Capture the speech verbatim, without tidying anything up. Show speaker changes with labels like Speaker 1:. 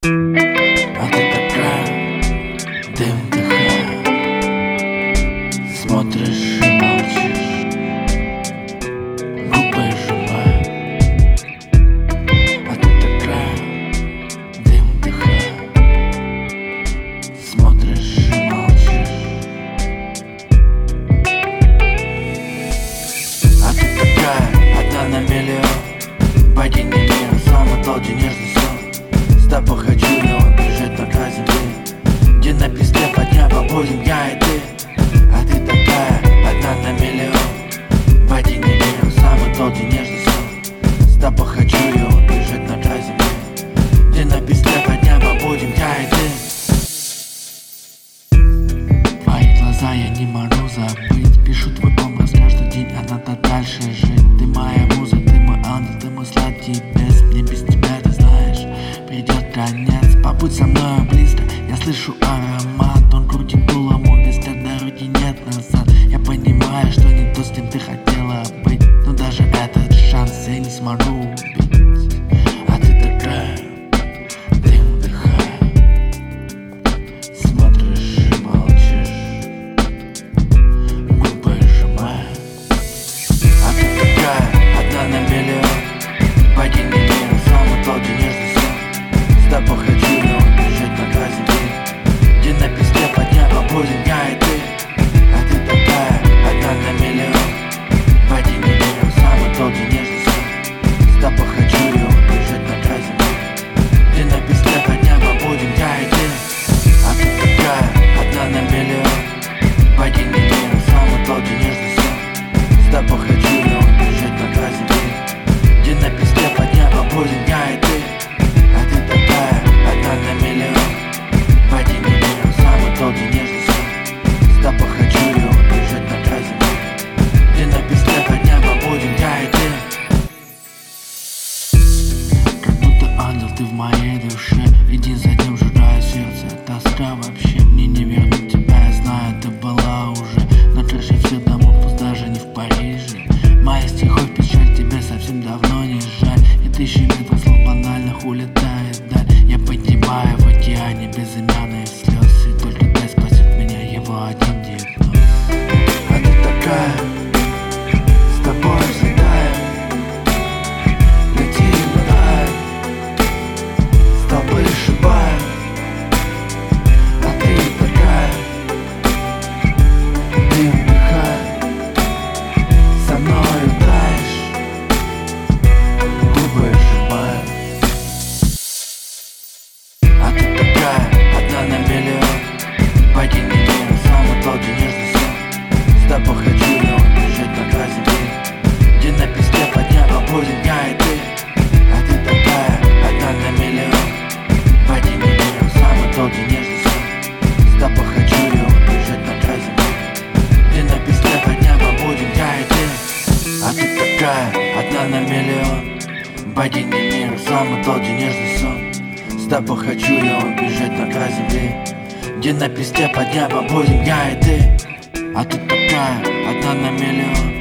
Speaker 1: А ты такая, дым вдыхая, смотришь и молчишь, губы сжимая. А ты такая, дым вдыхая, смотришь и молчишь. А ты такая, одна на миллион, падение мира, самый долгий нежный сон. С тобой хочу я убежать на край земли, где на песке под небом будем я и ты. А ты такая, одна на миллион, падение мира, самый долгий нежный сон. С тобой хочу я убежать на край земли, где на песке под небом будем я и ты. Твои глаза я не могу забыть, пишу твой образ каждый день, а надо дальше жить. Ты моя муза, ты мой ангел, ты мой сладкий бес. Мне без тебя, ты знаешь, придет конец. Побудь со мной близко, я слышу аромат. Он крутит дулом, увезка, дороги нет назад. Я понимаю, что не то, с кем ты хотела быть, но даже этот шанс я не смогу убить. А ты такая, дым вдыхая, смотришь и молчишь, губы сжимая. А ты такая, одна на миллион, падение мира, самый долгий нежный сон. С тобой хочу я убежать на край земли, где на песке под небом будем я и ты. А ты такая, одна на миллион, падение мира, самый долгий нежный сон. С тобой хочу я убежать на край земли, где на песке под небом будем я и ты. А ты такая, одна на миллион, падение мира, самый долгий нежный сон. С тобой хочу я убежать на край земли, где на песке под небом будем я и ты. А ты такая, одна на миллион, падение мира, самый долгий нежный сон. С тобой хочу я убежать на край земли, где на песке под небом будем я и ты. Как будто ангел ты в моей душе, иди за ним, сжигая сердце, тоска вообще. Мне не вернуть тебя, я знаю, ты была уже на крыше всех домов, пусть даже не в Париже. Моих стихов печаль тебе совсем давно не жаль, и тысячи метров слов банальных улетает вдаль. Я поднимаю в океане безымянных слез, и только дай спасет меня его один диагноз. А ты такая, с тобой взлетаем, летим в рай, с тобой сшибаем. А ты такая, дым вдыхая, со мною таешь, губы сжимая. А ты такая, одна на миллион, падение мира, самый долгий нежный сон. С тобой хочу я убежать на край земли, где на песке под небом будем я и ты. А ты такая, одна на миллион, падение мира, самый долгий нежный сон. С тобой хочу я убежать на край земли, где на песке под небом будем я и ты. А ты такая, одна на миллион, падение мира, самый долгий нежный сон. С тобой хочу я убежать на край земли, где на песке под небом будем я и ты. А ты такая, одна на миллион,